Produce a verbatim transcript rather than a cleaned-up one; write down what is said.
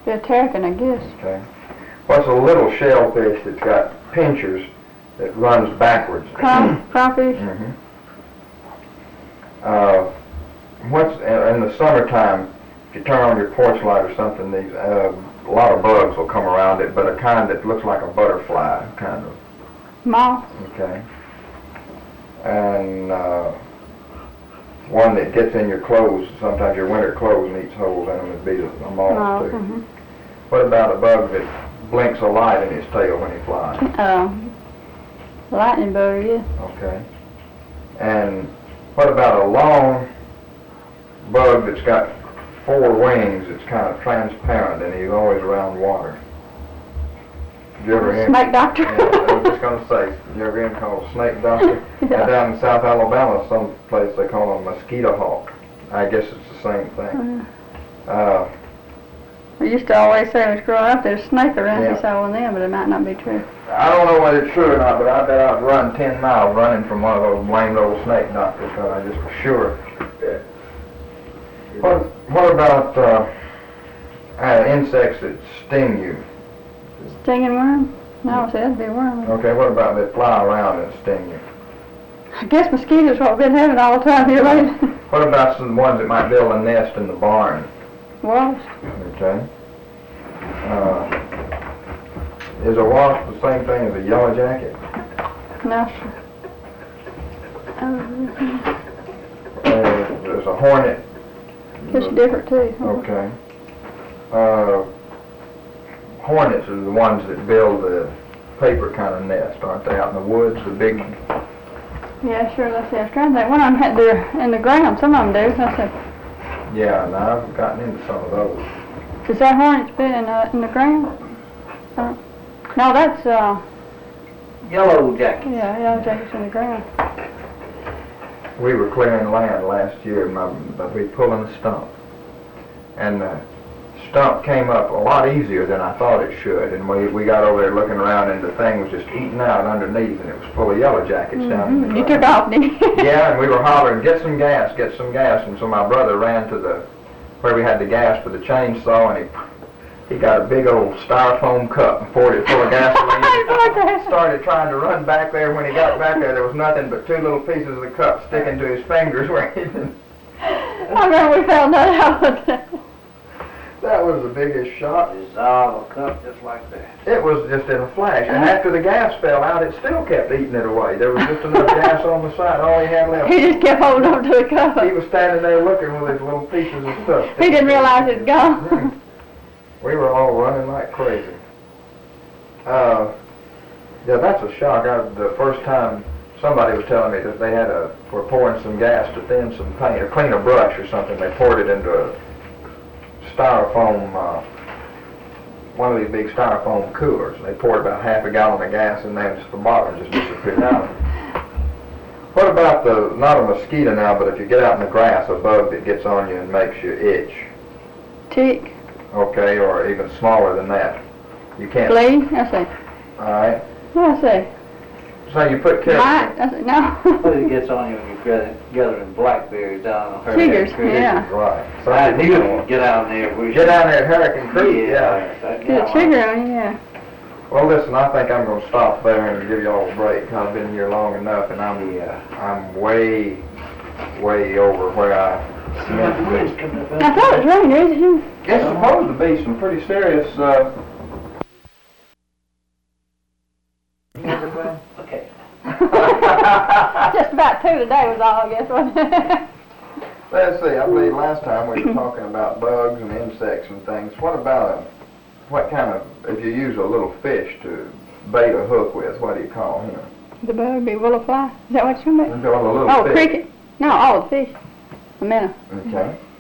They're terrapin, I guess. Okay. What's a little shellfish that's got pinchers that runs backwards? Craw, crawfish. Mm-hmm. Uh, what's in the summertime? If you turn on your porch light or something, these uh, a lot of bugs will come around it, but a kind that looks like a butterfly, kind of. Moth. Okay. And uh, one that gets in your clothes. Sometimes your winter clothes and eats holes in them. It'd be a moth Moth. too. Mm-hmm. What about a bug that blinks a light in his tail when he flies? Uh, lightning bug, yeah. Okay. And what about a long bug that's got four wings? It's kind of transparent and he's always around water. Did you ever hear? Snake doctor. Yeah, I was just going to say, you ever hear him called snake doctor? Yeah. And down in South Alabama, some place they call him mosquito hawk. I guess it's the same thing. Uh, Uh, we used to always say when we was growing up there's a snake around Yeah. this hour and then, but it might not be true. I don't know whether it's true or not, but I bet I'd run ten miles running from one of those blamed old snake doctors, because I just was sure. What, what about uh, uh, insects that sting you? Stinging worm? No, it said it'd be a worm. Okay, what about that fly around and sting you? I guess mosquitoes what we've been having all the time here lately. What about some ones that might build a nest in the barn? Wasps. Okay. Uh, is a wasp the same thing as a yellow jacket? No, sir. Oh, Uh, there's a hornet. it's different too. Okay. Uh, hornets are the ones that build the paper kind of nest, aren't they, out in the woods, the big... Yeah, sure. Let's see. I was trying to think. One of them had their in the ground. Some of them do. I said, Yeah, and I've gotten into some of those. is that hornet's been in, uh, in the ground? Uh, no, that's uh, Yellow jacket. yeah, yellow jackets in the ground. We were clearing land last year, my, but we pulling a stump. And the stump came up a lot easier than I thought it should. And we, we got over there looking around and the thing was just eating out underneath and it was full of yellow jackets down in the Mm-hmm. You ground. took off, didn't you? Yeah, and we were hollering, get some gas, get some gas. And so my brother ran to the, where we had the gas for the chainsaw, and he, he got a big old styrofoam cup and poured it full of gasoline. Started trying to run back there. When he got back there, there was nothing but two little pieces of the cup sticking to his fingers where he didn't. I remember we found that out. That was the biggest shock. Dissolve a cup just like that. It was just in a flash. And after the gas fell out, it still kept eating it away. There was just enough gas on the side. All he had left. He just kept holding on to the cup. He was standing there looking with his little pieces of stuff. He didn't realize it'd gone. Mm. We were all running like crazy. Uh, yeah, that's a shock. I, the first time somebody was telling me that they had a, were pouring some gas to thin some paint, or clean a brush or something. They poured it into a styrofoam, uh, one of these big styrofoam coolers. And they poured about half a gallon of gas in there and just the bottom just disappeared out. What about the, not a mosquito now, but if you get out in the grass, a bug that gets on you and makes you itch? Tick. Okay, or even smaller than that. You can't. Flea. I say. All right. What I say? So you put Mite. carrots. I say no. What it gets on you when you're gather- gathering blackberries down on Hurricane Chiggers, Creek. yeah. Right. So I you knew can it. Get out there. We get down there at Hurricane Creek. Yeah. that- Get a chigger on you, yeah. Well, listen, I think I'm going to stop there and give you all a break. I've been here long enough, and I'm Yeah. I'm way, way over where I meant to be. I thought it was raining, isn't it? It's supposed to be some pretty serious. Uh, Okay. Just about two today was all, I guess, wasn't it? Let's see. I believe last time we were talking about bugs and insects and things. What about a, what kind of, if you use a little fish to bait a hook with, what do you call him? The bug be willow fly. Is that what you're talking about? A little Oh, fish. cricket. No, oh, the fish. A minnow. Okay.